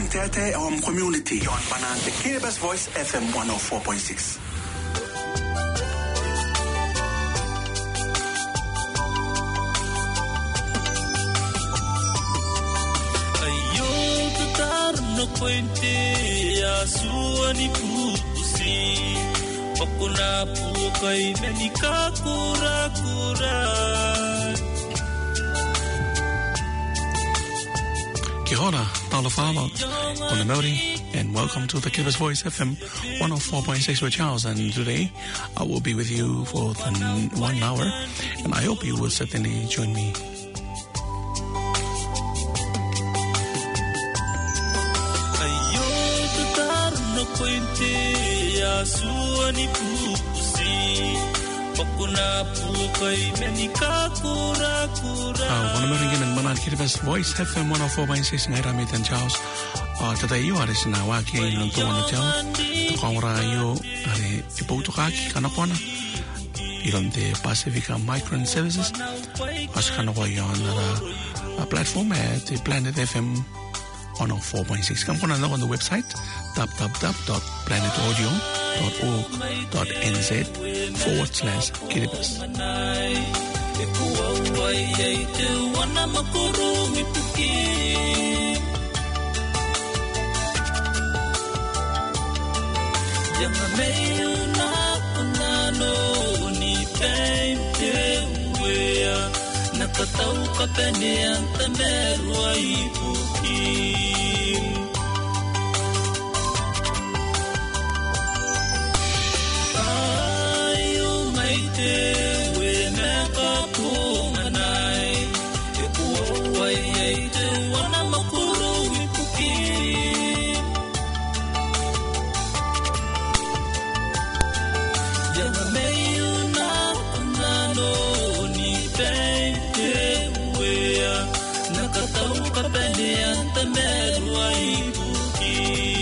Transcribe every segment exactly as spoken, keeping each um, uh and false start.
tete om community on banante Kiribati Voice F M one oh four point six. No puente azul ni pusi pakuna pukai menika kura kura. Kia ora, Paula Fava, Ona Maori, and welcome to the Kiribati Voice F M one oh four point six with Charles. And today I will be with you for the one hour, and I hope you will certainly join me. Puente azul ni pusi pakuna pukai menika kura kura. Ona Maori and Mana Kiribati Voice F M one oh four point six ngai rami tan Charles. Uh, today you are listening to Waki and Tona Tell. The Kongra you are a Potokaki Kanapona. Iron the Pacifica Migrant Services. Askanawa on a platform at the Planet F M one oh four point six. Come on on the website w w w dot planet audio dot org dot n z forward slash Kiribati. Nakatau kapene antamerua ipuki. Ayu maite we nakapunganai ikuwai yaite wana makuru ipuki. Yanga meyu na kunano ni peite wea nakatau kapene antamerua ipuki.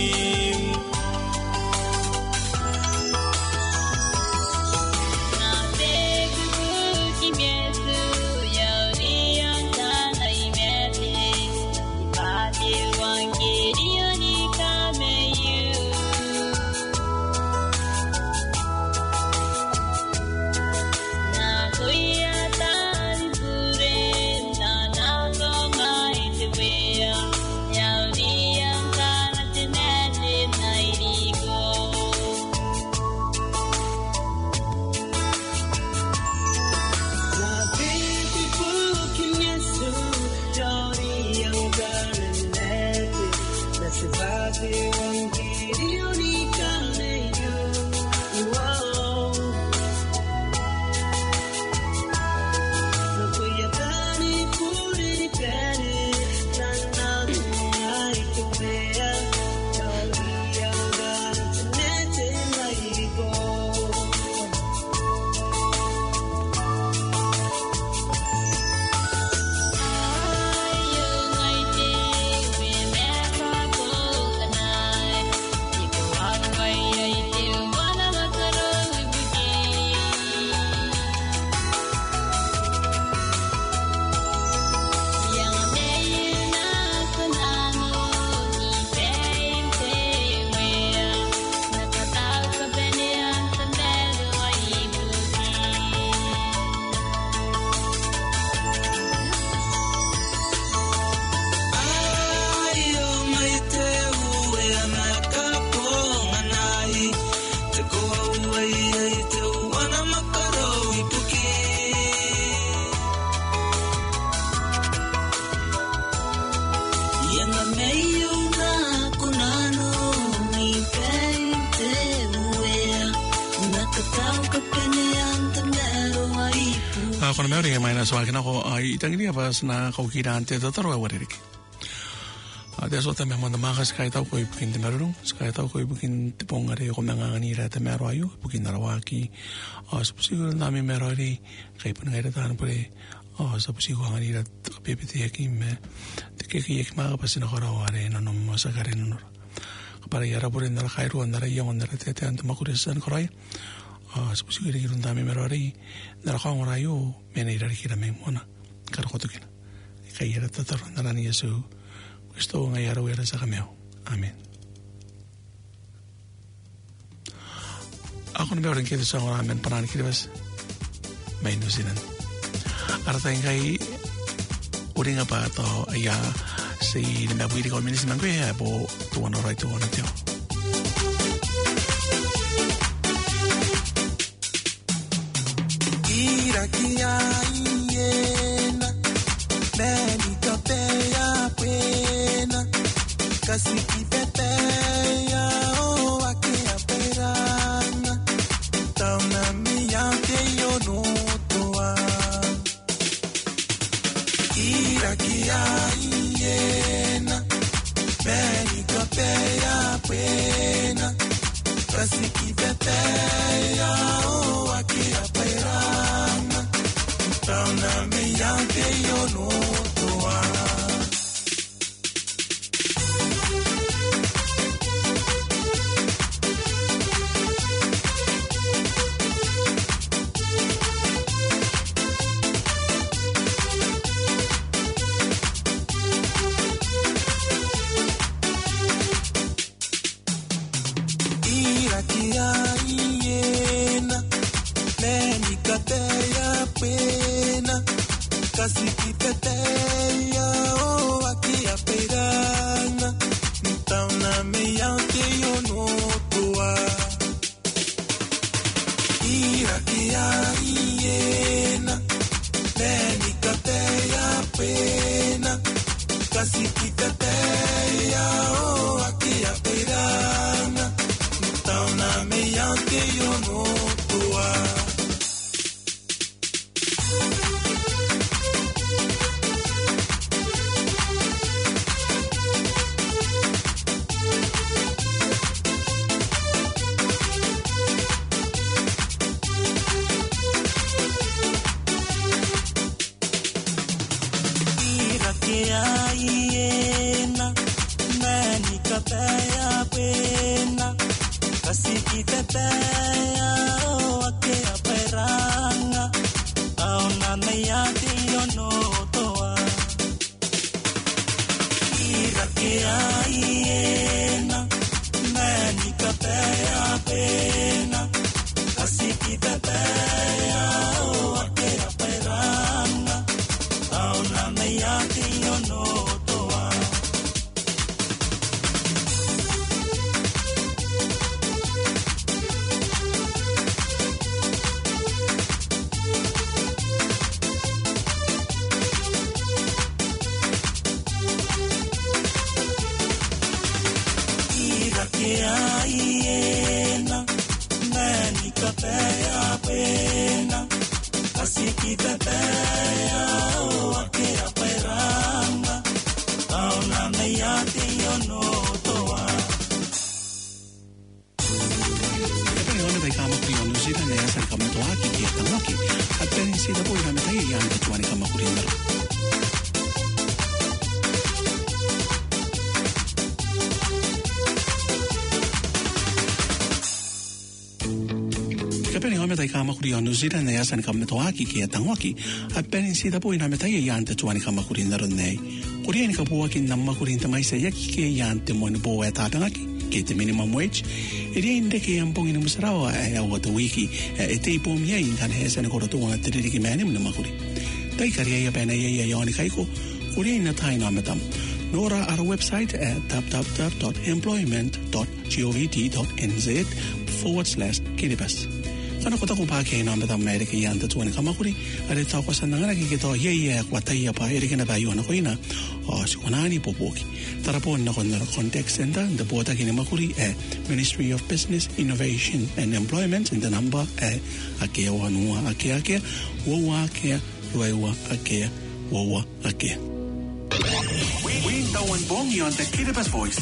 Kona Maori e mai na soa kina ko i tangiria pas na ko kira ante tataro e wareriki. Te so te me manda maka skai tau ko i pukin te merurung, skai tau ko i pukin te pongare ko menga ngani ra te mero ayu, pukin na rawaki. A sapusigo na me mero ri kai pun ngai ta pure. A sapusigo ngani ra pepe te ki me te ke ki ek maga pasina hora ware na no masakare no. Para yara pure na khairu na ra yo na te te ante makure san korai. A sapusigo ri runda me mero ri na ra khong ra yo me nei ra ki ra me mona. Kar ko tukina. Kai yara tataro na ra ni yesu. Questo ngai aro era sa cameo. Amen. Ako na meron kita sa oramen parang kiribas may nusinan. Aratay kay uri nga pa to aya si nabuhi ko minis man ko ya po tuwan oray tuwan ito. Ira kia iena meni kapea pena kasiki pepeya o akia perana tauna miya que yo no toa Ira kia iena meni kapea pena kasiki pepeya o akia perana tauna miya que yo no toa Kasiki-peteya, oh, aquí aperana, nitauna meya que yo no toa. Irakia iena, menikateya pena, kasiki-peteya, oh, aquí aperana, nitauna meya que yo no toa. New Zealand na yasan kam to aki ke tangwaki at penin sida po ina metay yante tuani kam makurin na ron nei kurian ka po akin nam makurin tamay sa yak ke yante mo ni po eta tangaki ke te minimum wage iri inde ke ampong ina musarawa ay awat wiki ete po miya inkan hesan ko to wa tiri ki manim na makuri tai kariya ya pena ya yoni kai ko kurian na tai na metam Nora our website at w w w dot employment dot gov dot n z forward slash kiribas Kana kota ko pa kaya naman ang Amerika yan tatuan kamakuri at ito ako sa nangaragi kito yaya kwataya pa erika na bayo na ko ina o si kunani po poki tara po na kon na contact center the bota kini makuri eh Ministry of Business Innovation and Employment in the number eh akia wanua akia akia wawa akia ruewa akia wawa akia We tawan bongi on the Kiribati Voice.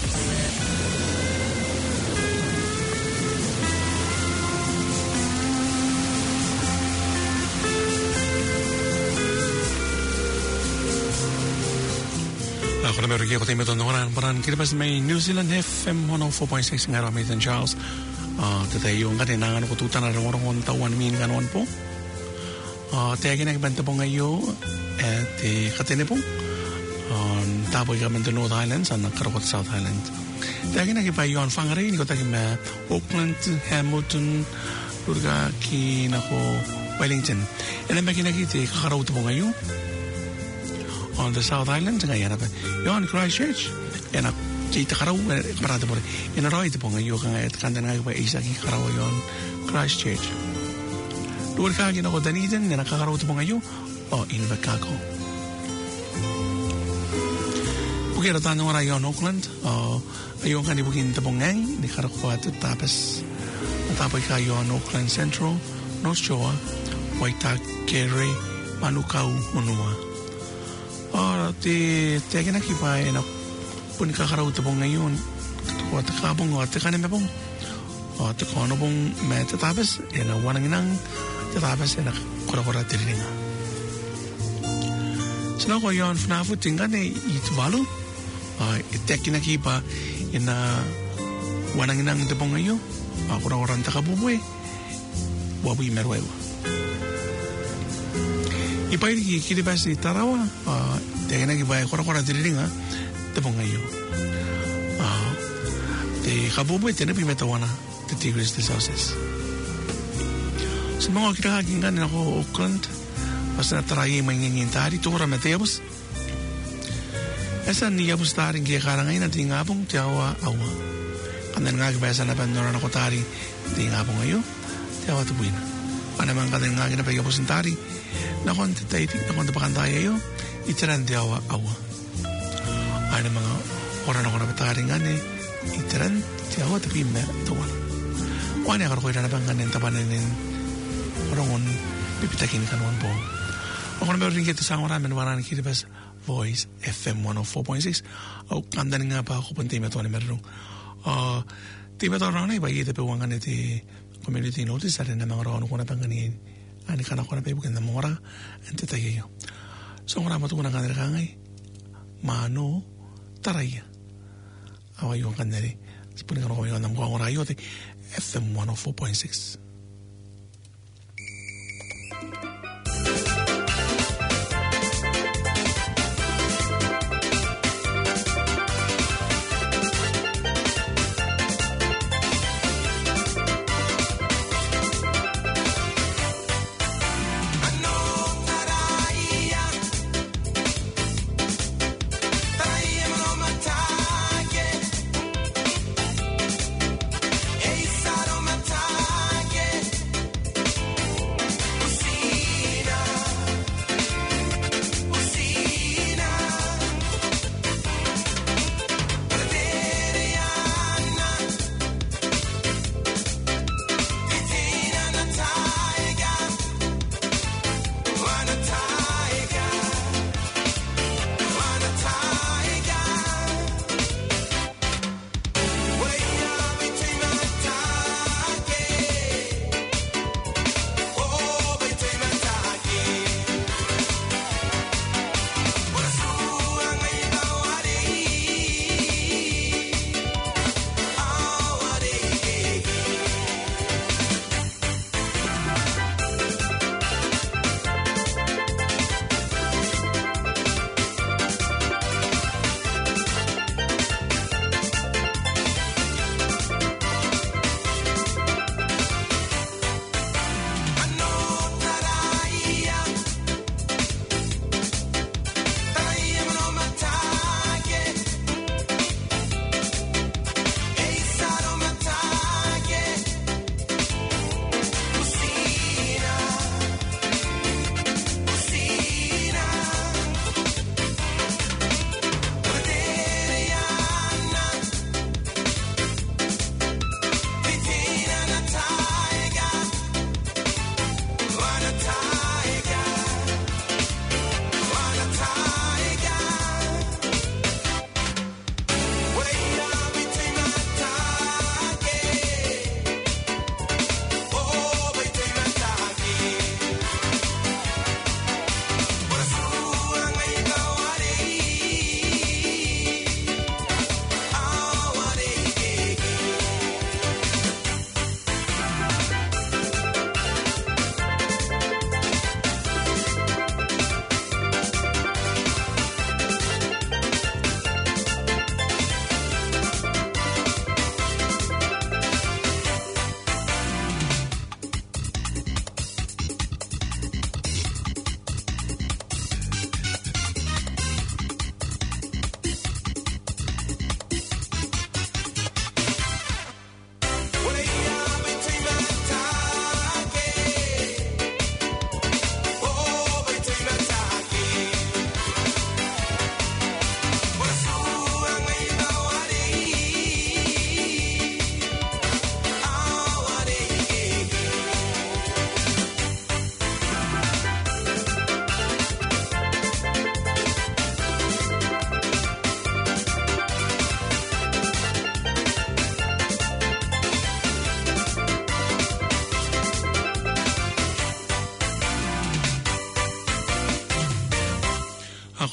Ako na meron kayo tayo ito noon parang Kiribati may New Zealand F M one oh four point six nga ramay Saint Charles. Uh, Tatay yung kaninangan ko tutan na rin tawan min kanuan po. Uh, Taya kinagbanta po ngayon at katine po. on tapo ka men the North Islands and karawat South Island. Dagi na kipa yon fangare ni ko tagi ma Auckland, Hamilton, Durga ki na ko Wellington. Ena makina ki te kakaraw to ngayon on the South Island ngayon pa. Yon Christchurch ena ki te karaw parada por. Ena roi to ngayon nga et kanda nga pa isa ki karaw yon Christchurch. Durga ki na ko Dunedin ena kakaraw to ngayon o Invercargill. Kaya tanong nga yon Auckland, uh, ayun ka ni bukin tabongay, ni karakwat tapos natapoy ka yon Auckland Central, North Shore, Waitakere, Manukau, Honua. Uh, ti teka na kipay na pun kakaraw tabong ngayon, kakwat kabong o teka na mabong, o teka ano bong may tatapos, yan na wanang inang tatapos, yan na kura-kura tiriling. So na ko yon fnafut tinggan eh itubalo. Uh, itek na kipa ina wanang inang debong ngayon ako na orang takabubuhay wabu imerwewa ipay di kilibas di tarawa uh, teka na kipa kora-kora diriling ha debong ngayon uh, di kabubuhay tinapimetawana the Tigris de Sauces sa mga kinakakingan ako Auckland basta natarayi may ngingintari tukura matayabos esa niya bustaring kaya karangay na di ngabong tiyawa awa. Kandan nga kibasa na pandoran ako tari di ngabong ayo tiyawa tubuin. Panamang kandan nga kinapay kapusin tari na konti tayo na konti pakantay ayo itiran tiyawa awa. Ano mga oran ako na patari nga ni itiran tiyawa tapi mer tuwan. Wani akar ko'y nanabang kanin tapanin orangon pipitakin kanuan po. Ako na meron rin kita sa oramin warang kiribas Voice F M one oh four point six au kandan nga pa ko punti meto ni merong uh ti meto ron ay bayi te pewangan iti community notice sa na mga ron ko na panganin ani kana ko na pe bukan na mora ente tayo so ngora mo to na kanira kangay mano taraya away yung kanari sa punin ko yung nam ko ngora yo te F M one oh four point six. Yeah.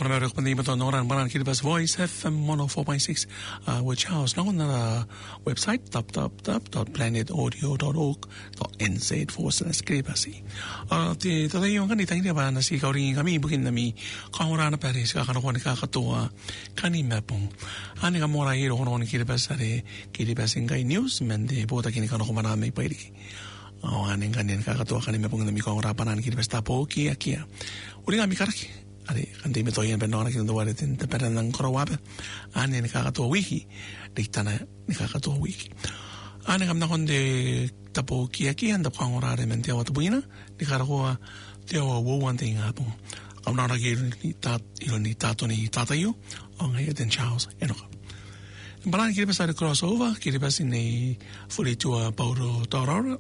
Kana meron ko pa ng oran banan Kiribati Voice F M one oh four point six uh, which house na na website w w w dot planet audio dot org dot n z forward slash Kiribati. Uh, ti tatay yung kanita hindi ba na si kauring kami bukin na mi kaura na Paris kakano ko ni kakatuwa kanina pong ani ka mora hiro kono ni Kiribati sare Kiribati ngay news mende bota kini kano ko manami pa iri. Oh aning kanin kakatuwa kanina pong na mi kaura panan Kiribati tapo kia kia. Uri nga mi karaki. Ari kanti me toyen ben nona kinto wale tin te pera nang korowape ane ni kakatua wiki diktana ni kakatua wiki ane kam nakon de tapo kia kia anda kwa ngorare men te watu buina ni karakoa te wa wo wan te nga pong kam nana ki ni tat ilo ni tato ni tata yu o nga yeten Charles enoka balan kiri pasa de crossover kiri pasi ni fuli tua Pauro Torora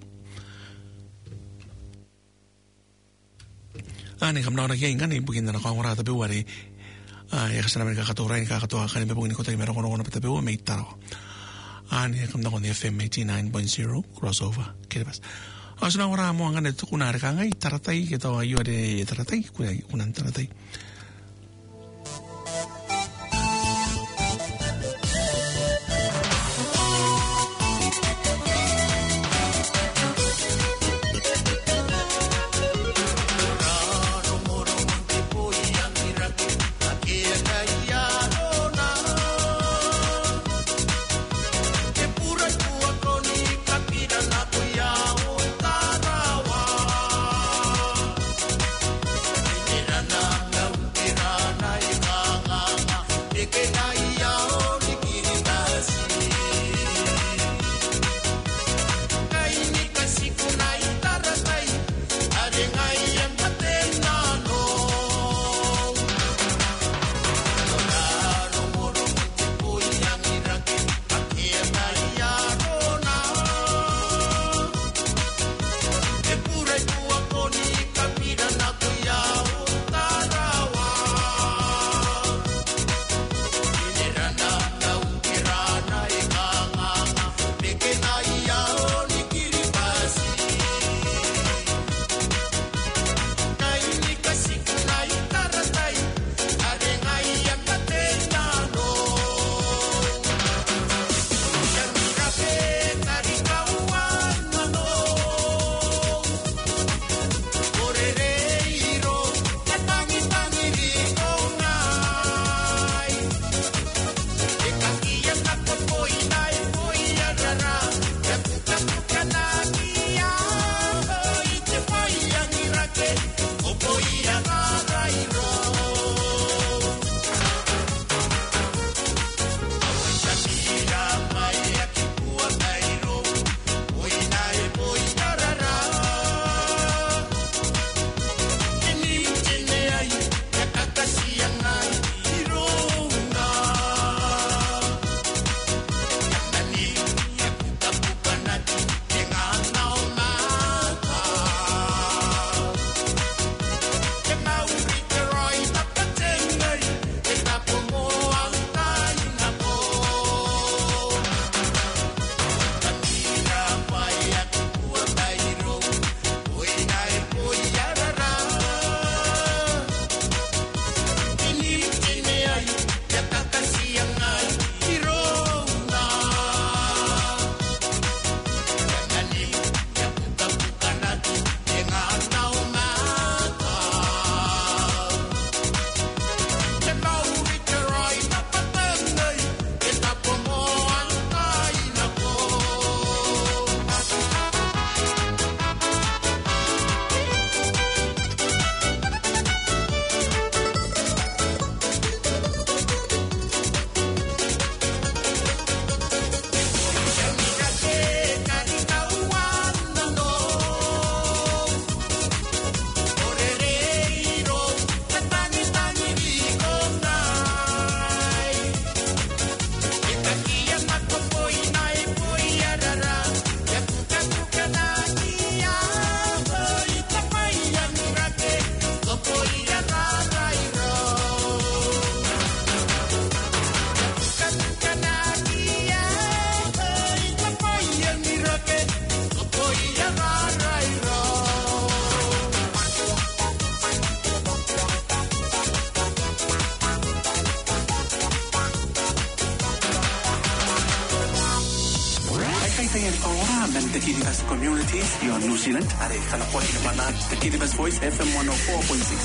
ani kam nora yang kan ibukin na ko ngora tabi wari ya kasana mereka katora ni kakatua kan me bugin ko tayo meron kono kono tabi wa may taro ani kam na ko ni F M eighty-nine point zero crossover Kiribati asuna ngora mo ang ganito kunar ka ngai taratay kita wa yu ade taratay kunan taratay Now and the Kiribati communities here in New Zealand. Are kalapoti na mana the Kiribati Voice F M one oh four point six.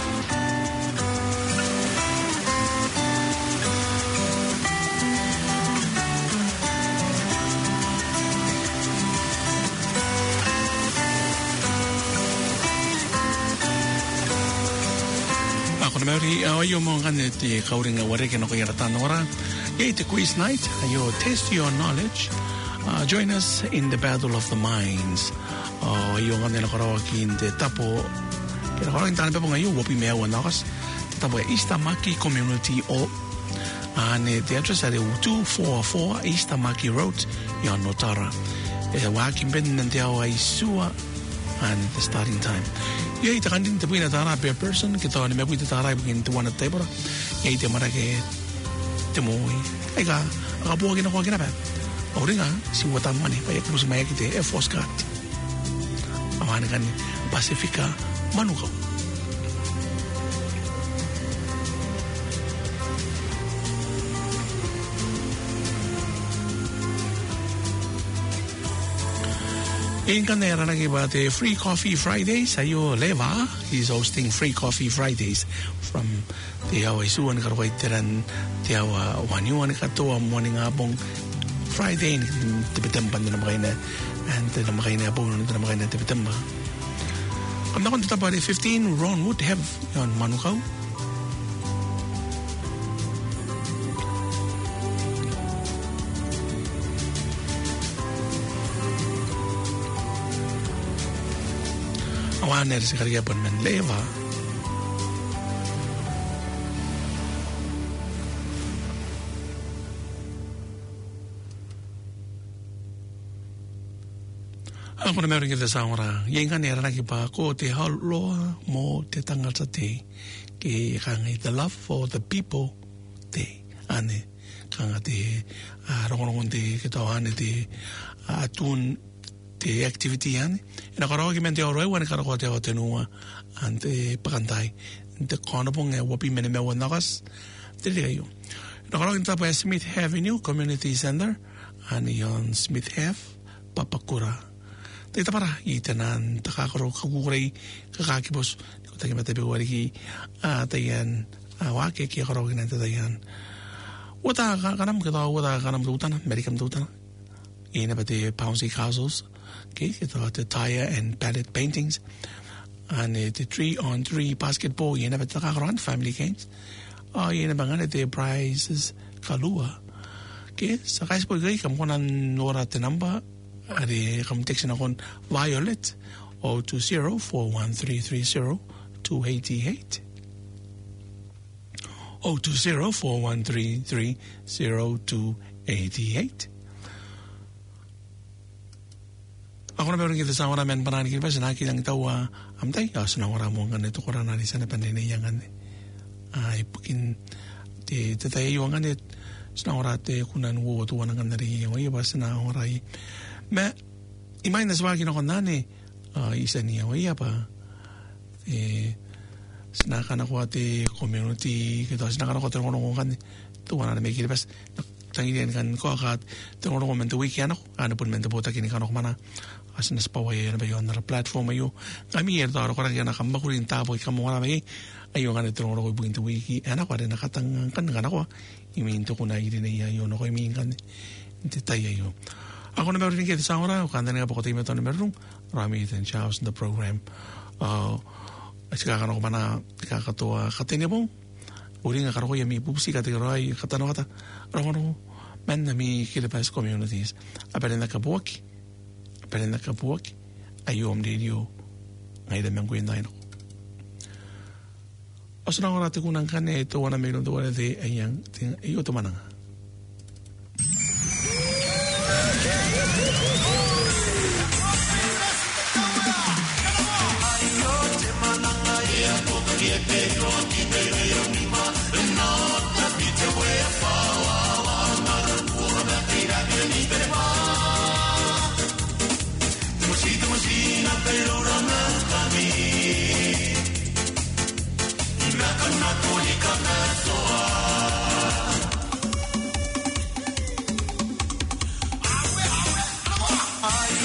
Maori ayo mo ngane te kauringa wareke no kaya tanora. Ye te quiz night ayo test your knowledge. Uh, join us in the battle of the minds. Oh ayo ngane na karawa kin te tapo. Kaya karawa kin tapo ngayo wopi mea wanakas. Te tapo Istamaki Community o. Ane te address are two forty-four Istamaki Road ya Notara. E wakin ben nante au ai sua and the starting time. Ia i te kandin te puina tāra per person, ke tau ane mea pui te tāra i pukin te wana teipara. Ia i te mara ke te mōi. Ei ka, a ka pua kina kua kina pēr. O ringa, si ua tamani, pai e kupusi mai aki te Air Force Guard. A wāne kani, Pacifica Manukau. In Canera about the Free Coffee Fridays, ayo Leva is hosting Free Coffee Fridays from the Awaisu and Karwaiteran, the Awa Wanyuan Katoa morning abong Friday in the Betemban and the Marina Bone and the Marina de Betemba. I'm not going to talk about the fifteen Ron would have on Manukau. Awaner si kariya pun men leva. Ako na meron kita sa ora. Yang kan era naki pa ko te haloa mo te tangata te ke kanga the love for the people te ane kanga te rongongon te kita ane te atun te activity ane. Ina karawa ki mente oro e wane karawa te o tenua ante pakantai. Te konopong e wapi mene mewa nakas. Te liga yo. Ina karawa ki tapo e Smith Avenue Community Center. Ani yon Smith Ave Papakura. Te tapara i tenan takakaro kakukurei kakakipos. Ko taki mate pe wari ki tayan wake ki karawa ki nante tayan. Wata kanam kita wata kanam tutana. Merikam tutana. Ina pate Pouncy Castles. Okay, the tire and palette paintings and uh, the three on three basketball you never talk around family games. Oh, you never gonna the prizes kalua. Okay, so guys, boy, come on and nora the number. The come text on Violet or two zero four one three three zero two eighty eight. Oh, two zero four one three three zero two eighty eight. Ako na meron kita sa ora men panani kita sa nakilang tawa amtay ya sa ora mo ngane to korana ni sa pandene yang ngane ay pukin te tatay yo ngane sa ora te kunan wo to wana ngane ri yo iba sa ora i me imay na sa kino konane isa niya wa iya pa eh sinaka na ko ate community kita sinaka na ko te ngono ngane to wana na me kita tangian kan ko akat te ngono ko men to weekend ako ano pun men to bota kini kan ako mana as nas paway na ba yon na platform ayo kami er daro ko ra na kamba ko rin tabo ikamo na may ayo nga nito ko buin to wiki ana ko rin nakatang kan nga ko iminto ko na iri na iyo no ko imin kan detay ayo ako na meron kita sa ora kanda nga po ko tayo meron meron rami ten chows in the program uh at saka ko mana kakatuwa katene mo uri nga karo yami pupusi kategory katano kata ro man na mi Kiribati communities aparen na kabuaki aparen na kabuaki ayom radio ngay da mengko inday no osna ora te kunang kane to wana me no to wana de ayang iyo to mananga I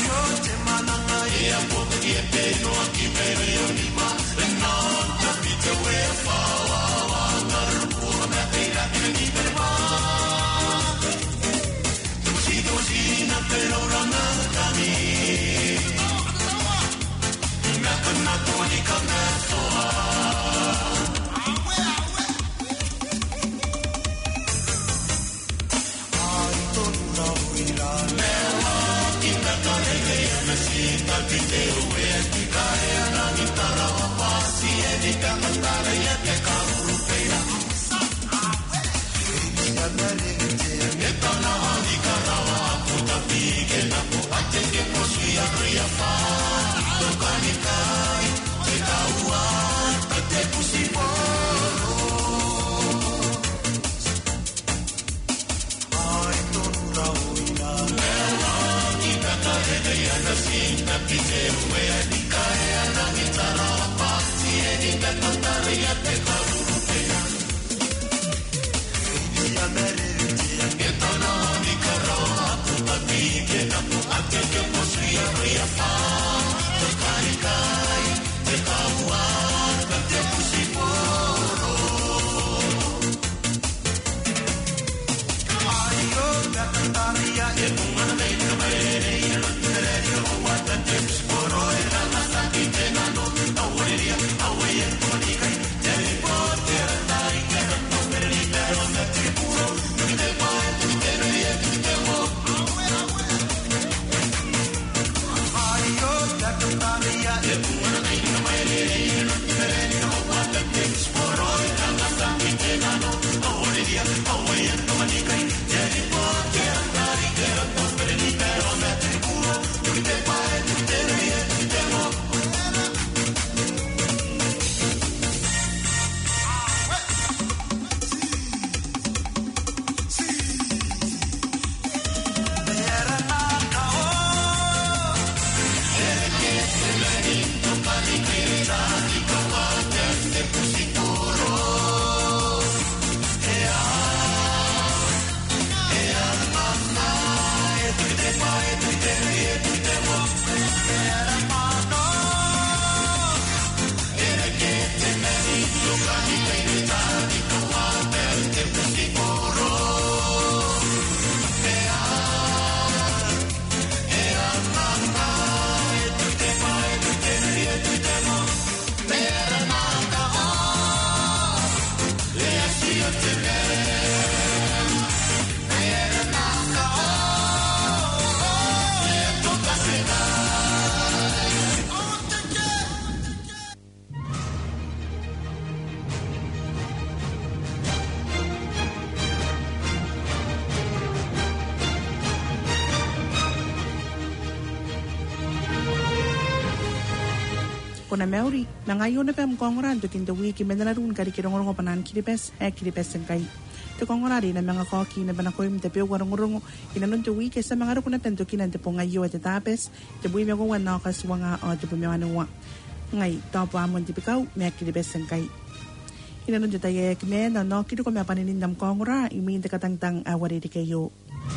Kuna meuri na ngayon na pem kongoran to kinda wiki menarun kari kirongorong panan kiripes e kiripes kai to kongorari na mga koki na banakoy mte pe warongorong inanun to wiki sa mga rukuna tento kinan te pongayo at tapes te bui me gwan na kaswanga o te bumi wanwa ngai topo amon te pikau me kiripes kai inanun te taye kme na no kido ko me paninindam kongora imi te katangtang awari de kayo.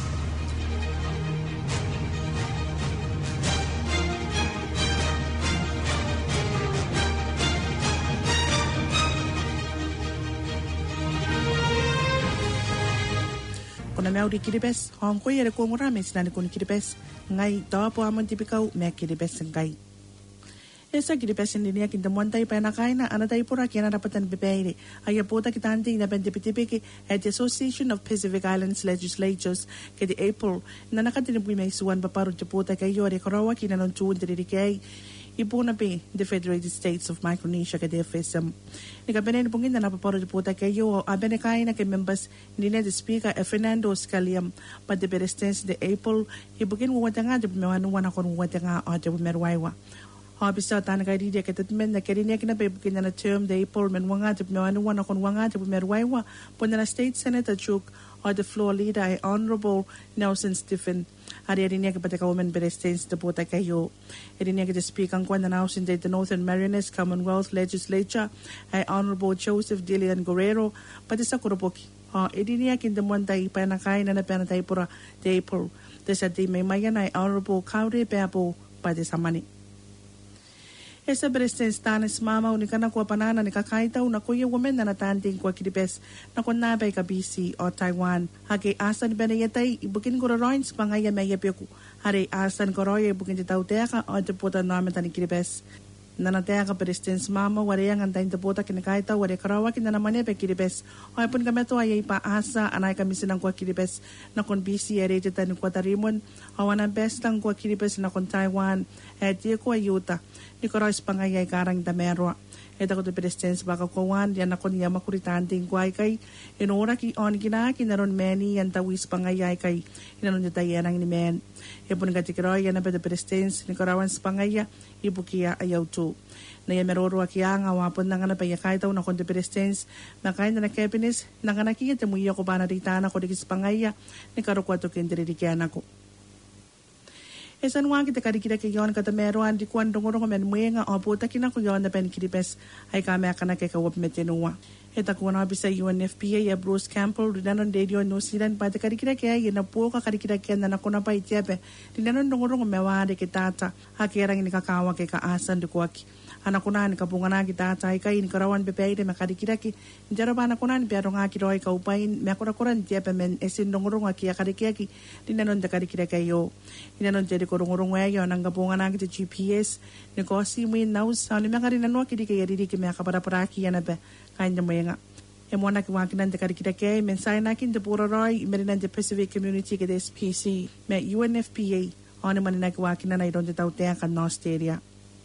Kuna meuri kiripes, hong koe ere kongora me sinane kuni kiripes, ngai tawapo amon tipikau me kiripes ngai. Esa kiripes hindi niya kinta muantay pa na kaina, anatay pura kaya narapatan pipeire. Ay apota kitanting na pentipitipiki at the Association of Pacific Islands Legislatures kaya di April na nakatinipuy may suwan paparod japota kayo ere karawa kinanon tuwon tiririkay. Ipo na pe the Federated States of Micronesia kaya F S M. Nikapanin pong na napaparod po tayo kayo abe na kaya na kay members ni na the Speaker e Fernando Scaliam pa the Presidents de April ibukin wawata nga di bumawanuwan ako wawata nga o di bumerwaiwa. Habisa ta na kaya di katatmen na kaya niya kinapabukin na na term de April menwanga di bumawanuwan ako wanga di bumerwaiwa po na na State Senator Chuk o the floor leader ay Honorable Nelson Stephen. Hari hari niya kapag ka-women presidents na po tayo kayo. Hari niya kita-speak ang kwan na nausin the Northern Marianas Commonwealth Legislature ay Honorable Joseph Dilian Guerrero pati sa Kurupoki. Uh, hari niya kindamuan tayo pa na kain na na pa na tayo pura the April. Desa di may mayan ay Honorable Kauri Peapo pati sa mani. Esa Presidente Stanis Mama unikana kwa panana nikakaita unakuya women na natanting kwa kiribes na kwa nabay ka B C o Taiwan. Hake asan benayatay ibukin ko roins pangaya mayapiku. Hare asan ko roya ibukin jitaw teka o tiputa namin tani kiribes. Nanateka Presidente Mama wareyang antayin tiputa kinakaita ware karawa kinanamane pe kiribes. O ipun kami to ay ipaasa anay kami sinang kwa kiribes na kon B C ere jita ni kwa tarimon. Awan ang best lang kwa kiribes na kon Taiwan. Et di ko ayuta. Ni koros pangayay karang damerwa. Eta ko to Presidente baka kawan yan ako niya makuritanting kway kay inura ki on gina kinaron many yan tawis pangayay kay inanon niya tayanang ni men. Ipon nga tikiro yan na pa to Presidente ni korawan sa pangaya ibukiya ayaw to. Na yan merorwa kiya nga wapon na nga napayakay taw na kon to Presidente makain na na kepinis na nga nakiya tamuya ko pa naritana ko dikis pangaya ni karukwa to kindiririkyan ako. Esan wang kita kadikida ke yon kata meruan di kuan dongorong men muenga opo takina ko yon na pen kiripes ay kame akana ke kawop metenua. Eta kuan bisa U N F P A ya Bruce Campbell dinanon radio New Zealand pa te kadikida ke ay na po ka kadikida ke na nakuna pa itiape. Dinanon dongorong mewa de kitata hakirang ni kakawa ke kaasan de kuaki. Anakunan kapungan kita tay kay ni karawan bepay de makadikida ki jaraba anakunan pero nga kiroy ka upain me akura-kuran tiape men esin dongorong aki akadikia ki dinanon de kadikida kayo. Dinanon jadi korong-korong wayo nang kapungan na kita G P S ni ko si mo inaus sa lima ka rin ano kidi kaya didi ki me akaparapuraki yan na be kain na mo nga. Emo na kiwakinan de kadikida kay mensay nakin de puro roy merinan de Pacific Community ke de S P C me U N F P A ono man na kiwakinan na idon de tautea kan Australia.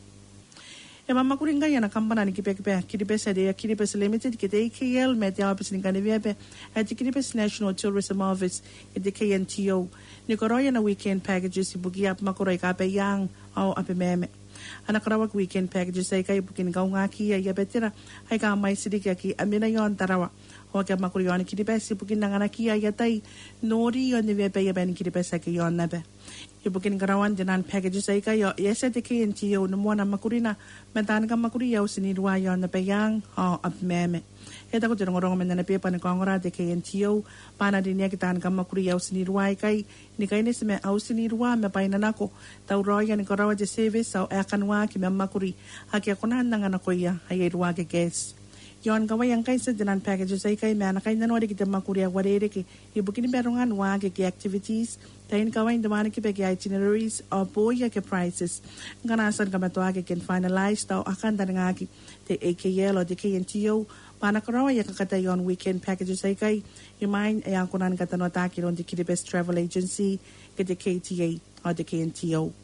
E mama kuringa yana kampana ni kipe-kipe kiripes ade ya kiripes limited kite A K L mete apis ni kaniviape at kiripes National Tourism Office at the K N T O ni koroya na weekend packages ibugi ap makuroy kape yang au ape meme anakarawak weekend packages ay kay bukin gaw nga kiya ya betira ay ka may sidik ki amina yon tarawa o kaya makuroy ni kiripes ibukin nga nakiya yatay nori yon ni vepe ya ben kiripes ay yon na be ibukin karawan janan packages ay kayo yes at the K N T O no mo na makurina mentan ka makuriyaw sinirwa yon na payang o ap meme eta ko tirong-rong men na pepa ni kongora de K N T O pana din niya kitaan ka makuriyaw sinirwa kay ni kay ni me au sinirwa me pay na nako taw roya ni karawa de service au akanwa ki me makuri haki akunan nga nakoya ay irwa ke guest yon kaway ang kay sa janan packages ay kay me na kay nanori kita makuriya warere ki ibukin berongan wa ke activities tayin kaway damani ki peki itineraries o boya ke prices nganasan ka matwa ke can finalize taw akan dan ngaki the A K L o the K N T O pana karawa ya kakatayon weekend packages ay kay imain ayang kunan katanota kiron the Kiribes Travel Agency ke the K T A o the K N T O.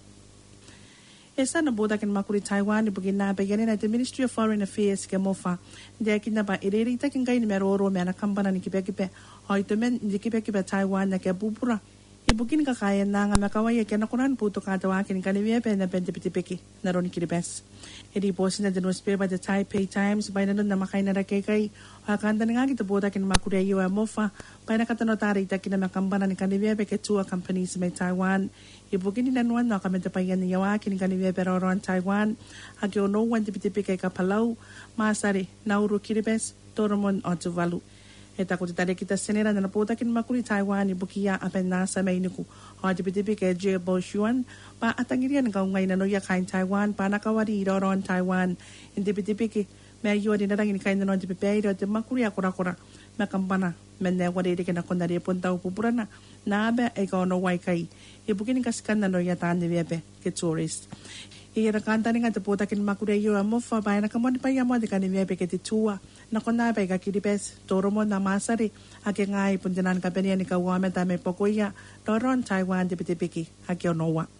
Esa na boda kin makuri Taiwan ibugin na bayanin at the Ministry of Foreign Affairs ke mofa dia kin na ba irerita kin kay ni meroro me na kampana ni kipe-kipe o ito men ni kipe-kipe Taiwan na ke bubura ibukin ka kaya na nga makawaya kaya nakunan puto katawakin kanimiya pe na bentipitipiki na ron kiribes. Edi po sina the newspaper the Taipei Times bay na nun na makay na rakekay o akanda na nga kita puta kin makuria iwa mofa bay na katanotari ita kinamakambana ni kanimiya pe ke tua companies may Taiwan. Ibukin ni nanuan na kami tapayan ni yawakin kanimiya pe ron Taiwan agyo no wan tipitipiki ka palau masari nauru kiribes toromon o tuvalu. Eta ko titare kita senera na naputa kin makuri Taiwan ibukiya apen nasa may niku o tipitipi ke Jie Boshuan pa atangirian ka ngay na noya kain Taiwan pa nakawari roron Taiwan hindi tipitipi ki may yuwa din na lang inikain na non tipipay o makuri akura-kura makampana menne wari di kina kundari punta upupura na naabe ay ka ono way kay ibukin kaskan na noya taan ni bebe ke tourist. Ira kanta ni nga taputa kin makuri yuwa mo fa bay nakamon pa yamo di ka ni bebe ke titua na kunabay ka kiripes, toro mo na masari, ake ngay punjanan ka peniya ni kawame tame pokoya, toron Taiwan di pitipiki, ake onowa.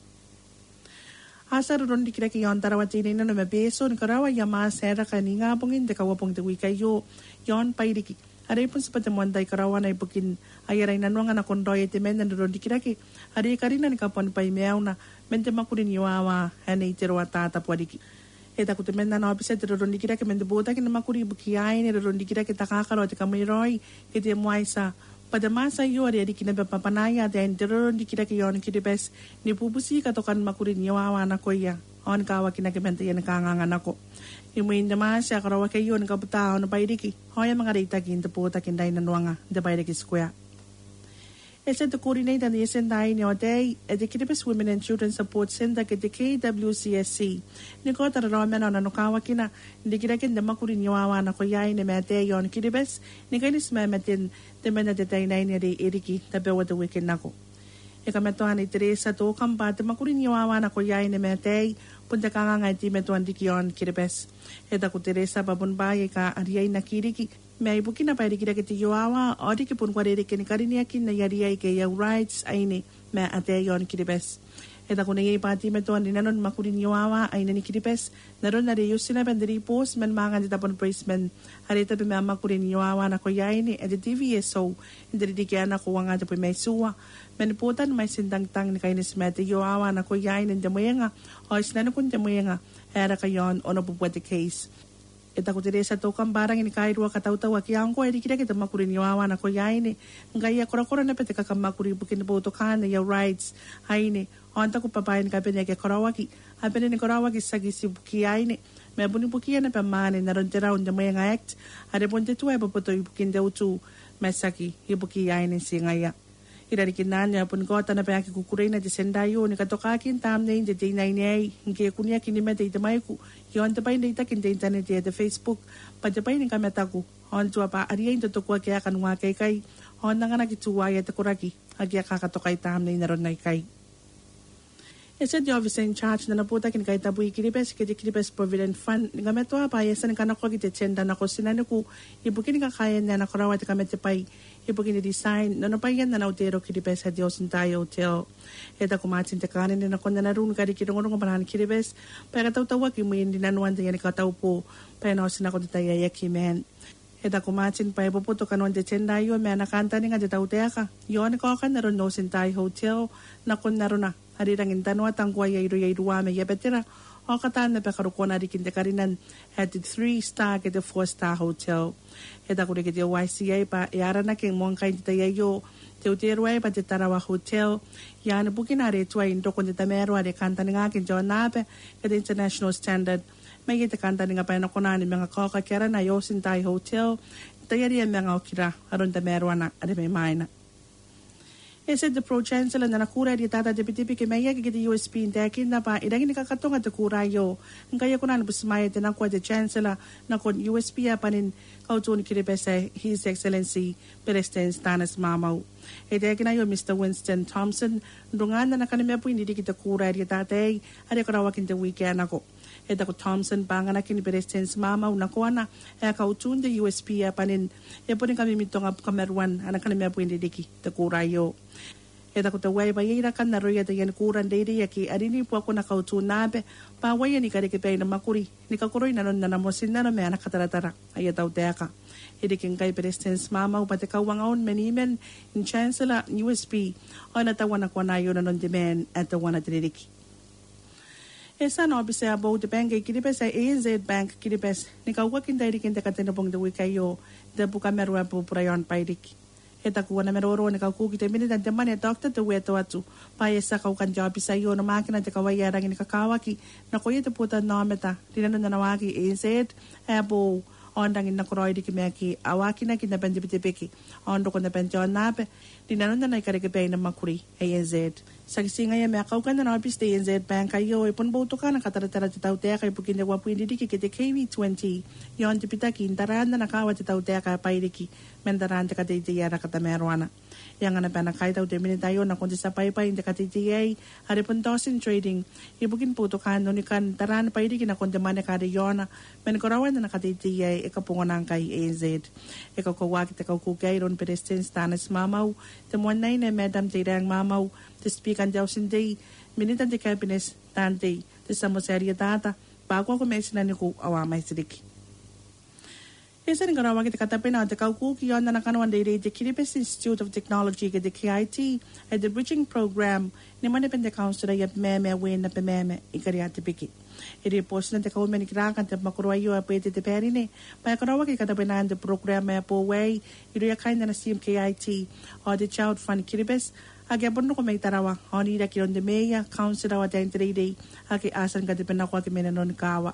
Asar ron di kira kiyon tarawat sini na numabeso, ni karawa yama sera ka ni nga pongin, de kawapong tiwi kayo, yon pairiki. Aray pun sepat temuanday karawa na ibukin, ayaray nanuangan na kondoy itimen na ron di kira ki, aray karina ni kapon pa imeaw na, mente makurin yuwawa, hane itiruwa tata puadiki. Eta ko temen na no bisa ron di kira ke mende bota ke na makuri bukiyain ni ron di kira ke takakalo te kamiroy ke te muaisa pada masa yo ari ari kina papanaya te ron di kira ke yon kiribes ni pupusi ka tokan makuri nyawa na koya on kawa kina ke mente yan kangangan ako imuin de masa karawa ke yon ka butao na paidiki hoya mga rita kin te bota kin dai na nuanga de paidiki square. It said the coordinator the Sendai ni Day at the Kiribati Women and Children Support Center at the K W C S C. Ni ko ta ro mena na no kawa kina ndi kira kin da makuri ni wawa na ko yai ne mate yon Kiribati ni kainis me metin de mena de dai nai ni de eriki ta be wada weekend nako. E ka meto ani Teresa to kamba de makuri ni wawa na ko yai ne mate punta ka nga ti meto andi yon Kiribati. E da ko Teresa babun ba ye ka ariai na kiriki me ibu kina pa kira ke ti yoawa odi ke pun kware ke ni karinia kin na yari ai ke ya rights aine me ate yon Kiribati e da kone ye pati me to ni nanon makurin yoawa aine ni Kiribati naron na re yusina banderi post men mangan di tapon placement harita be me makurin yoawa na ko yaine e de T V S O indri di ke ana ko wanga de pe me suwa men potan mai sindang tang ni kainis me te yoawa na ko yaine de moyenga o isna kun de moyenga era ka yon ono bu the case. E tako Teresa to kam barang ini kai rua katau-tau aki angko e dikira kita makuri ni wawa na ko yaine ngai ya kora-kora na pete ka makuri bukin bo to kan ya rights haine on tako papain ka pene ke korawaki a pene ni korawaki sagi si buki yaine me buni buki na pa mane na ron tera on de moya act ade ponte tu e bopoto bukin de utu mesaki i buki yaine si ngai irari kinanya pun kota na pa ki kukurei na de sendayo ni katoka kin tamne de de nai nei nge kunia kinime de de maiku yon te pai de ta kin de internet de Facebook pa te pai ni kametaku on tu apa ari ento to kwa kya kan wa kai kai on nanga na kituwa ya te kuraki agia ka katoka tamne na ron nai kai. Ese de officer in charge na naputa kin kai tabu Kiribati ke Kiribati Provident Fund nga meto apa yesa ni kana ko kite chenda na ko sinane ku ibukin ka kaya na nakorawa te kamete pai ibukin ni design na no pai na na utero Kiribati Dios Ntayo hotel eta ko matin te kanin na ko na run ka di kirong ngong panan Kiribati pa ka taw-tawa ki mo hindi nanuan te yani ka taw po pa na sina ko taya yaki men eta ko matin pa ipoputo kanon de chenda yo me na kanta ni nga de tawteaka yon ko kan na ron no Ntayo hotel na kon na rona hari rangin tanwa tangwa ya iru ya iruwa me ya betera o katan na pekaru kona rikin de karinan at the three star ke the four star hotel eta kure ke de Y C A pa yara na king mon kain te yo te uterwa pa te tarawa hotel ya na bukina re twa indo kon de tamero are kanta nga kin jo na pe ke the international standard me ye te kanta nga pa na kona ni mga ka ka kera na yo Ntayo hotel te yari mga okira aron tamero na ade me maina. E said the pro chancellor na nakura di tata deputy ke maya ke di U S P intakin na pa idangin nikakatonga te kurayo ngaya kunan busmaya te nakwa the chancellor na kon U S P apanin kautun Kiribati His Excellency President Stanis Mamaw. E dagin na yo Mister Winston Thompson dungan na nakanimya po hindi kita kura di tatay ade karawakin te weekend ako. E dako Thompson panganakin ni President Mamaw na kuha na e kautun de U S P apanin e po rin kami mitong kameruan anakanimya po hindi diki te kurayo. E dako te wai bai ira kan na roya te yan kuran deide yaki arini po ako nakautu nabe pa wai ni kare ke pe na makuri ni kakuroi na non na namosin na me ana kataratara ay taw teaka e dikin kay President Mamaw pati kawangaon menimen in chancellor U S P o na tawana ko na yo na non demen at the one at ridiki. Esa no bisa abo de bank Kiribati A N Z Bank Kiribati ni kawakin dai dikin te katenabong de wikayo de buka merwa po prayon paidik. Eta kuwa na meroro ni kauku kita minit ang teman ya doktor te weto atu pa esa kau kan job isa yo na makina te kawaya rangin kakawaki na kuya te puta no meta dinano na nawaki A N Z abo on rangin na kuroi di kimaki awaki na kina bendi bitipiki on do ko na pension nape dinano na na ikareke pe na makuri A N Z sagisi nga ya me kau kan na office A N Z bank ayo ipon boto ka na kataratara te taute ka ipukin de wapu indi diki kete K V twenty yon te pitaki intaran na nakawa te taute ka pairiki mendaran te katiti yara kata meruana yang ana pana kai tau te minitayo na kundi sa paypay te katiti ay hari puntosin trading ibukin puto kan no ni kan taran pairiki na kundi mane ka yona men korawan na katiti ay ikapungan kay A N Z ikakawaki te kaukukay ron President Stanis Mamaw te muanay na Madam Tirang Mamaw te speak ang Diyos hindi minita te cabinet tante te samoserya tata bago ako may sinani ko awamay sidiki. Isa rin karawag iti katapin na te kaukuki yon na nakanawan day the Kiribati Institute of Technology ke the K I T at the bridging program ni manipende council ay meme win na pememe ikariate piki. Iri post na te kaumen ikirakan te makuruayo apete te perine pa karawag iti katapin na the program ay po way iri akain na na C M K I T o the Child Fund Kiribati agapon no ko may tarawa oni da kiron de meya council awa ten three day aki asan ka te penakwa ki menanon kawa.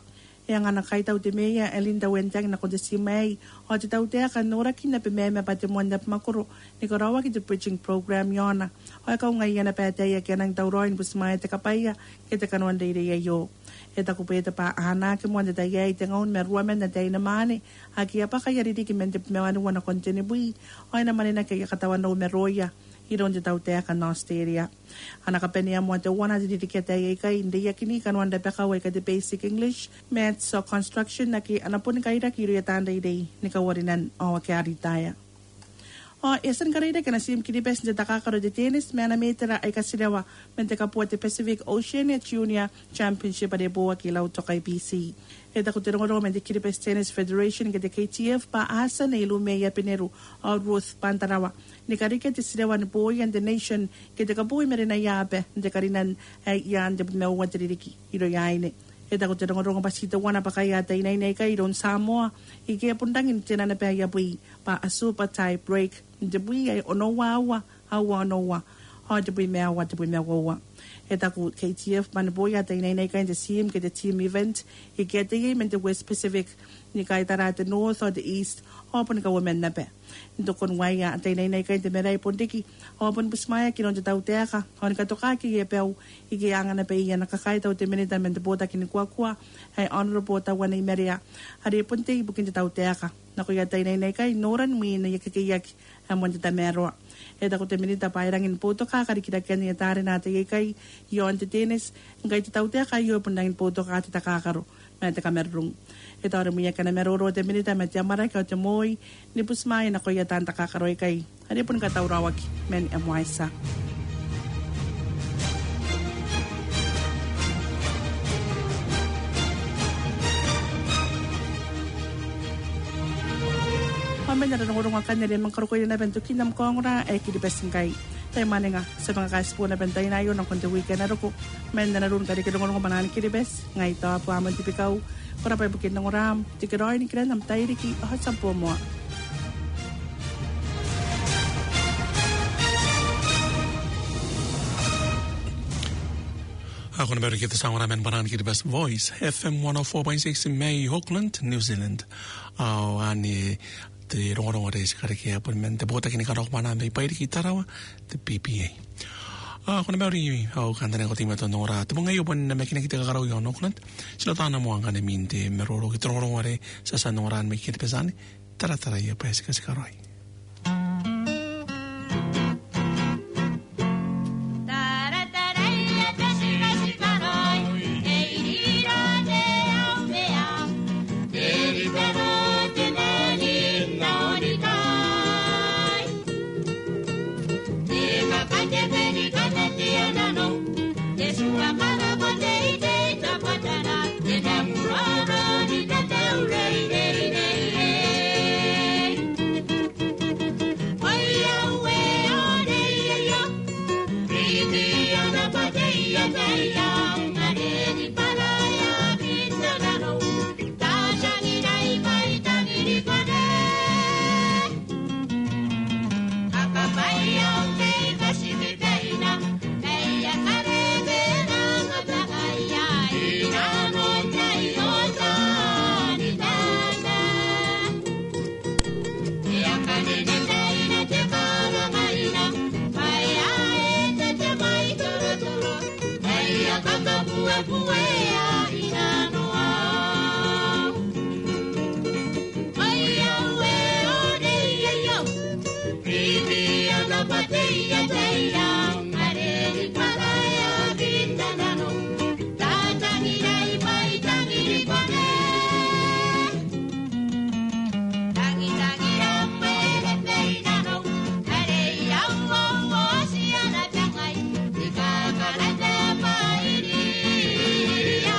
e ngana kai tau te mea e linda wentang na ko te simei o te tau te aka nora ki na pe mea pa te mwanda makoro ni ko rawa ki te preaching program yona o e kau ngai ana pa te ia ki anang tau roin bus mai te kapaia ke te kanuanda ire ia yo e taku pe te pa ana ke mwanda te ia i te ngaun me rua mena te ina mane a ki apaka ia riri ki mente mea anu wana kontene bui o ina manena ke ia katawa no me roia i ron te tau te aka no steria. Ana ka penia mua te wana te diri ke te ia kai inde ia kini kanuanda peka wai ka te basic English, maths or construction na ki anapuni ka ira ki ria tanda idei ni ka warinan o ke aritaya. O esan ka ira kena sim kiri pes te takakaro de tennis me ana metera ai ka sirewa men te kapua te Pacific Oceania Junior Championship a de boa ki lau toka I B C. E tako te rongo men te Kiribati Tennis Federation ke te K T F pa asa na ilu mea pineru o Ruth Pantarawa. Ni karike te sirewa ni boy and the nation ke te kapui merena iape te karinan ai ian te mea ua te ririki iro iaine. E tako te rongo rongo pasita wana pa kai ata inai nei kai ron Samoa i ke apundangin te nana pia ia bui pa a super tie break te bui ai onowa awa awa onowa o te bui mea awa te bui mea wawa. E taku K T F mana boia te inai nei kai te team ke te team event i ke te game in the West Pacific ni kai tara te north or the east open ka women na pe ndo kon wai a te inai nei kai te merai pondiki open busmaya ki non te tau te aka o ni ka toka ki e peu i ke anga na pe ia na ka kai tau te minita men te bota ki ni kua kua ai honorable ta wana i meria hari ponte i bukin te tau te aka na ko ia te inai nei kai noran mi na ia ke ke iaki a mon te ta meroa e tako te minita pairangin poto ka karikira ki ani e tare nā te kai i o ante tennis ngai te tau te aka i o pundangin poto ka te takakaro me te kamerung e taure mia kana meroro te minita me te amara ka o te moi ni pusmai na ko ia tan takakaro i kai hari pun ka tau rawaki men e moaisa. Pamenya na ngorong ka nile mangkaroko na bento kinam kongra e ki pesingkai tay manenga sa mga kaspo na bentay na yon ng konti weekend na roko men na narun ka di ngorong manan ki bes ngai ta po amon tipikaw para pa bukin ng oram tikiroy ni kren am tayri ki ha sampo mo. Ako na meron kita sa oramen manan ki best voice F M one oh four point six in May Auckland New Zealand. Aw ani te rongo re se kare ke apun men te bota kini karok mana me pai ki tarawa te P P A. Ah kono meri au kandane ko timato nora te monga yo pon na me kini kita karok yo Auckland. Sila tana mo ngane minte meroro ki rongo re sa sa nora me ki pesane tara tara ya pa se ka karoi. Yeah.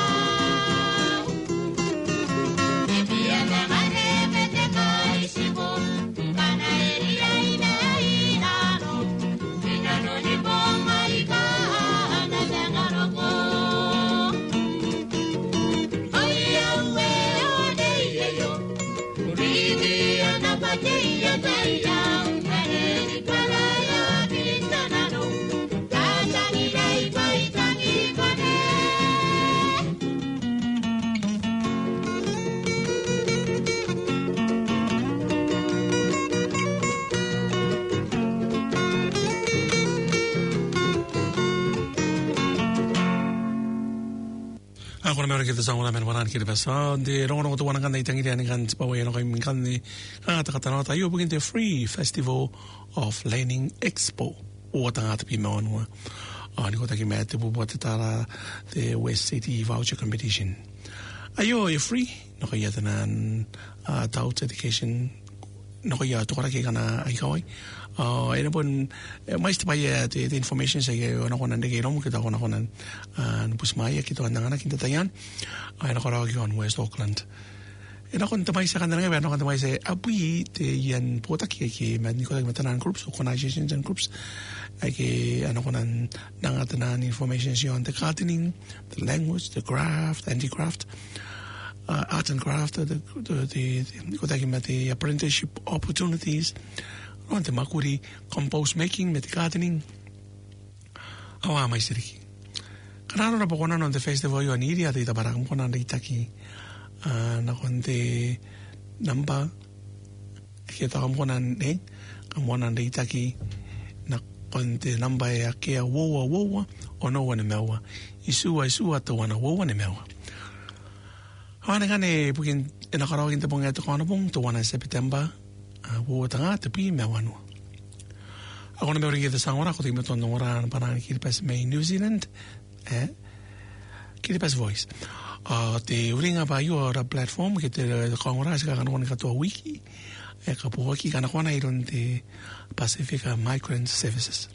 Ako na meron kita sa mga namin waran kita basa. Di rongo rongo tuwanan kan na itangi diyan kan pawayan ako yung kan ni kata-kata tayo bugin the Free Festival of Learning Expo. O tanga tapi mawan wa. Ani ko taki met bu buat tara the West City Voucher Competition. Ayo e free no kaya tanan adult education no kaya to kara kana ay kawai. Uh, ina pun mais pa ya the information sa iyo na ko nan degay rom kita ko na ko nan nupus maya kita nang anak kita tayan ay na ko ra on West Auckland ina ko tamay sa kanang nga no ko tamay sa api te yan pota ki ki man ko lag matanan groups organizations and groups ay ki ano ko nan nang atanan information on the gardening, the language, the craft, handicraft, uh, art and craft, the the the ko tagi the apprenticeship opportunities. No, the makuri compost making, met gardening. Awa mai siriki. Kanano na pokona no the festival yo aniria de tabarang ko na itaki. Ah na konte namba kita ko na ne kamona na itaki na konte namba ya ke wowa wowa ono wana mewa. Isua isua to wana wowa ne mewa. Hawana kane bukin ina karawin te ponga to kono pong to wana September. Wo tanga te pi me wanu. Ako na meron kita sang ora ko tingin to ora na parang Kiripas may New Zealand eh Kiripas Voice. Ah te uringa ba yo ora platform que te ko ora sa kan ka to wiki e ka po ki kana kona iron te Pacifica Migrant Services.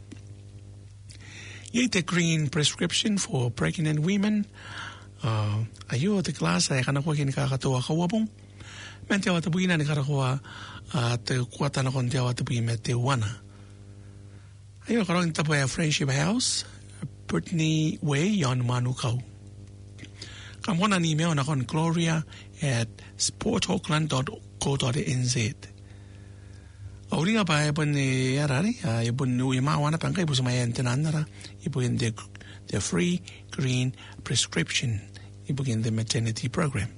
Yete green prescription for pregnant women. Ah ayo te klasa e kana ko kin ka to ka wabong. Mente wa te buina ni ka ko Uh, te kuata na konti awa te pui me te wana. Ayo karong tapo ya Friendship House, Brittany Way, yon manu kau. Kamona ni email na kon Gloria at sport auckland dot co dot n z. Auringa pa ipon ni arari, ipon nu imawana pangka ipo sumayan tinanara, ipo in the, the free green prescription, ipo in the maternity program.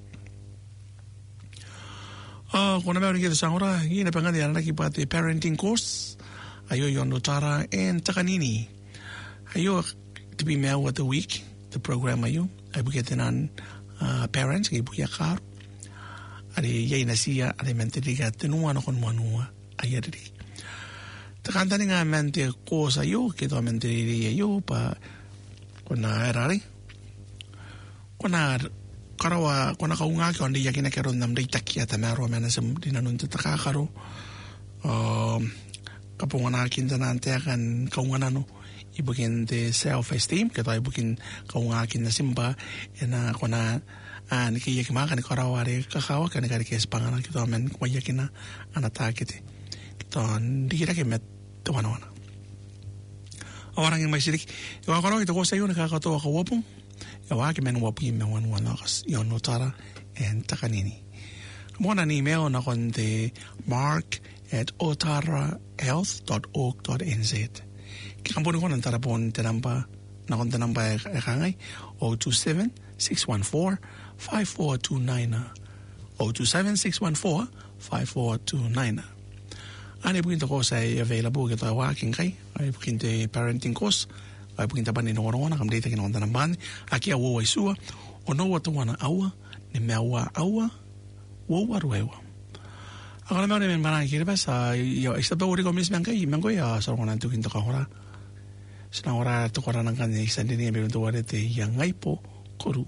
Ah, kung na meron kita sa ora, yun na pangadi anak ipa the parenting course. Ayo yon notara and takanini. Ayo to be mail what the week, the program ayo. Ay buketin an uh, parents kay buya kar. Ari yay na siya ari mentaliga tinuwa na kon manua ayari. Takanta ni nga mente course ayo kito mentali ayo pa kuna erari. Kuna karawa kuna kaunga ko andi yakin na karon nam dai takia ta maro mena sem dinanun ta kakaro um kapungana kinta nante akan kaunga no ibukin the self esteem kata ibukin kaunga kin na simba ena kuna an ki yakin ma kan karawa re kakawa kan kar ke spangana kito men ko yakin na anata kiti kito ndira ke met to wana wana orang yang masih dik yo karo ito ko sayo nakakato ka wapong yawa ki men wapi me wan wan lakas yon notara and takanini. Mona ni email na kon te mark at otara health dot org dot n z. Ki kampuni ko nang tarapon te namba na kon te namba e kangay zero two seven six one four five four two nine zero two seven six one four five four two nine. Ani bukin to ko sa available kita waking kay ay bukin te parenting course. Ay bukin taban ni nongorong na kam data kinong tanamban aki awo isua ono watu wana awa ni mewa awa wo warwewa akala mewa ni men marang Kiripas yo except ori ko mis mangka mango ya so kona tu kinto ka hora sina ora to kora nang kan isa din ni meron to wale te yang ngai po koru.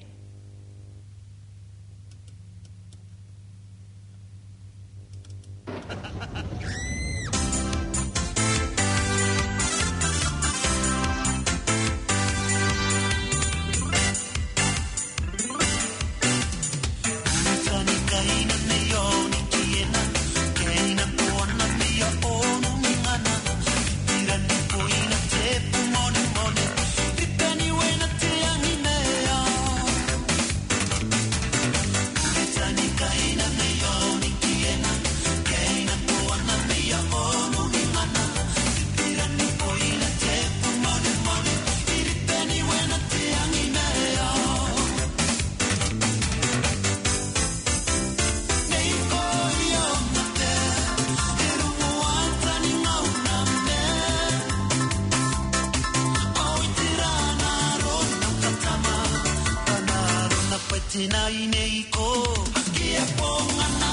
Tina nei ko Hakia pongana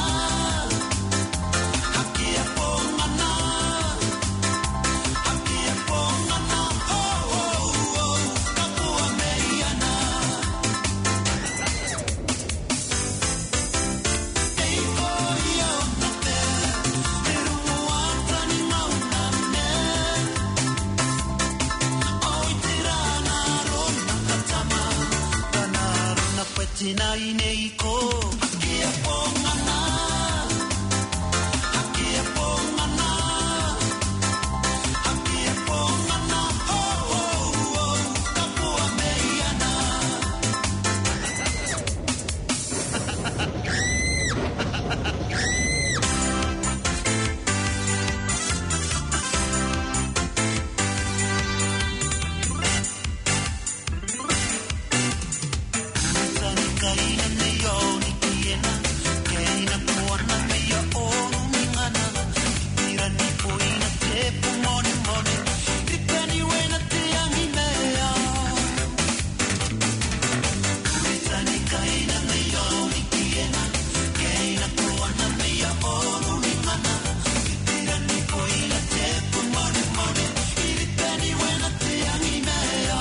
Hakia pongana Hakia pongana Oh oh oh Kapua meiana Ei ko ia na te Eru moata ni mauna me Oi tirana rona katama Kana rona Tina nei ko Hakia pongana Hakia pongana Hakia pongana Oh oh oh Kapua meiana Kaina me yo ni kiena Kaina puana me yo onu mingana Tira ni poina te pu mone mone Ripeni wena te angi mea Ritani kaina me yo ni kiena Kaina puana me yo onu mingana Tira ni poina te pu mone mone Ripeni wena te angi mea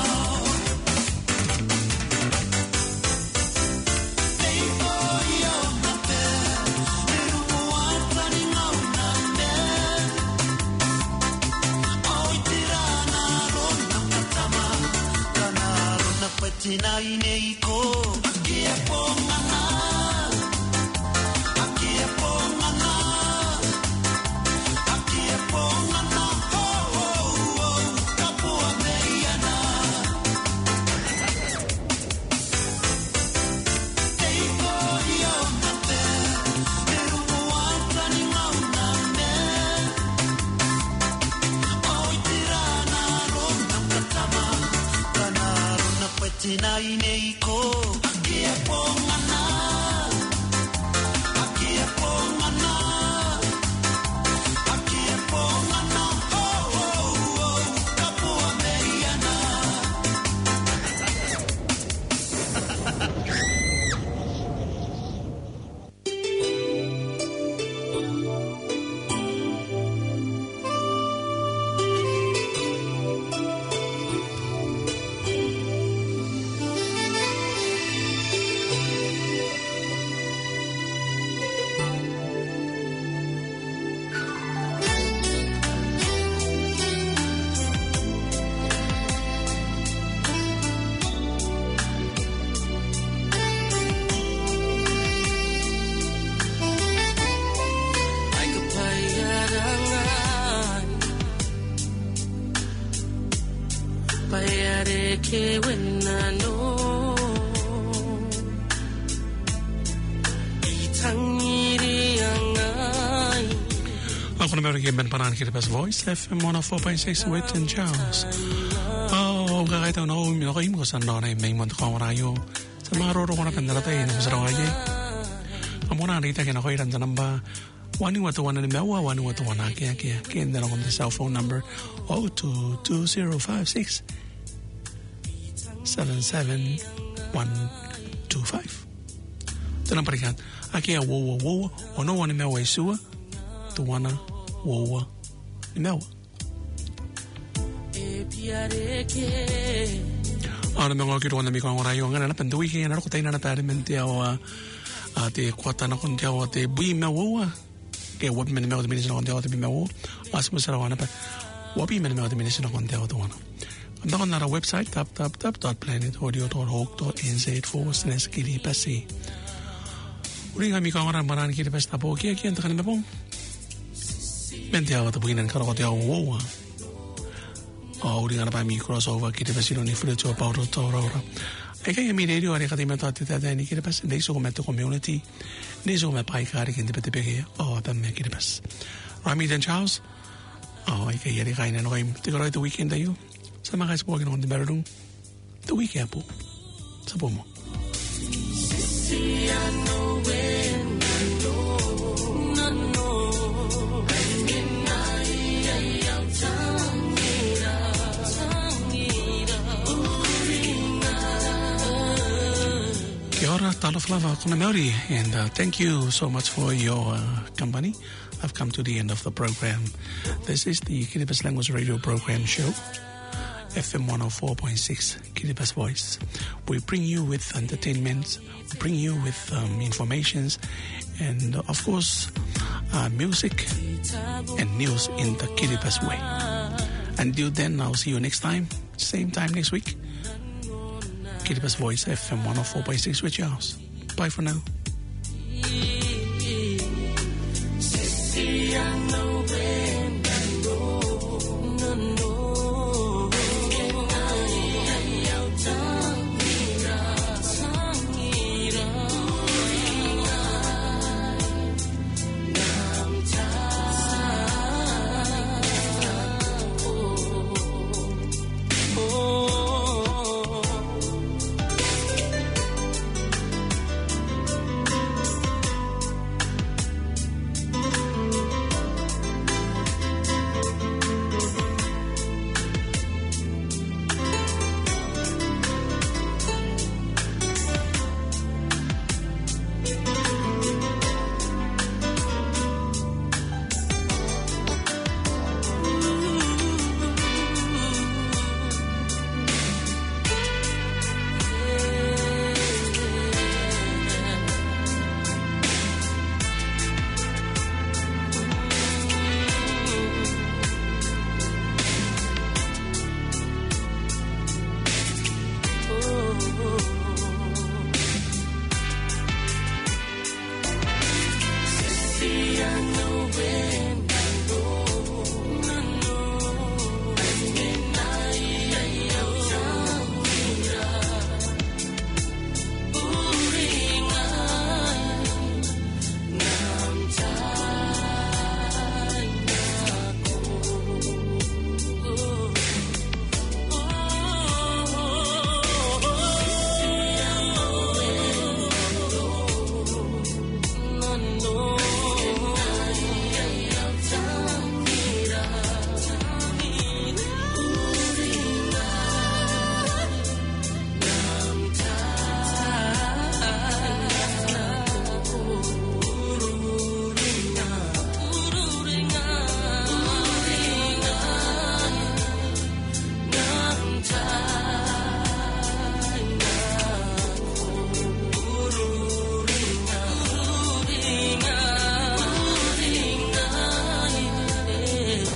Tina nei ko Hakia pongana Hakia pongana Hakia pongana Oh oh oh Kapua meiana Ei ko ia na te Eru moata ni mauna me Oi tirana rona katama Kana rona Tina nei ko Hakia pongana Hakia pongana Hakia pongana Oh oh oh Kapua meiana Ke wena no Itangiri angai Ako na meron kayo Panan Kiribes Voice F M one oh four point six Wit and Charles. Oh, kakita na ako minakaim ko sa nanay may monto ka marayo sa mga roro ko na kandalatay na masaraw ay amuna rita kina ko iran sa namba one watu one ni mewa one watu one kaya kaya kaya na akong cell phone number oh two two zero five six seven seven one two five. Tanang parikan. Aki ya wo wo wo ono wani mewa isua tuwana wo wo ni mewa. Ahora me ngoki tuwana mi kwa rayo ngana na pendu wiki na ko taina na tare mente awa ate kwata na kon jawa te bui mewa ke wapi me mewa de minisa na kon jawa te bi mewa asmu sara wana pa wapi me mewa de minisa na kon jawa tuwana. Dan gaan naar our website tap tap tap dot planet audio dot org dot n z forward slash Kiribes. Uri kami kawaran maran Kiribes tapo kia kia entah kan bepom. Mente awak tu buinan kalau kau tiaw wow. Oh uri ngana pa mi crossover Kiribes ino ni fruit so paudo tora ora. Eka ya mi radio ari kati meta tita da ni Kiribes nei so meta community nei so me pai kari kinte pete peke oh tam me Kiribes. Rami dan Charles. Oh eka ya ri kaina no kaim tigarai tu weekend ayo. Sama guys walking on the Barradung, the weekend po. Sa po mo. Tora Taloflava Kuna Maori, and uh, thank you so much for your uh, company. I've come to the end of the program. This is the Kiribati Language Radio Program Show, F M one oh four point six, Kiribati Voice. We bring you with entertainment, we bring you with um, informations, and uh, of course, uh, music and news in the Kiribati way. Until then, I'll see you next time, same time next week. Kiribati Voice, F M one oh four point six, with yours. Bye for now.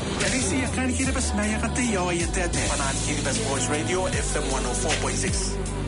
Kiribati Voice Radio, F M one oh four point six.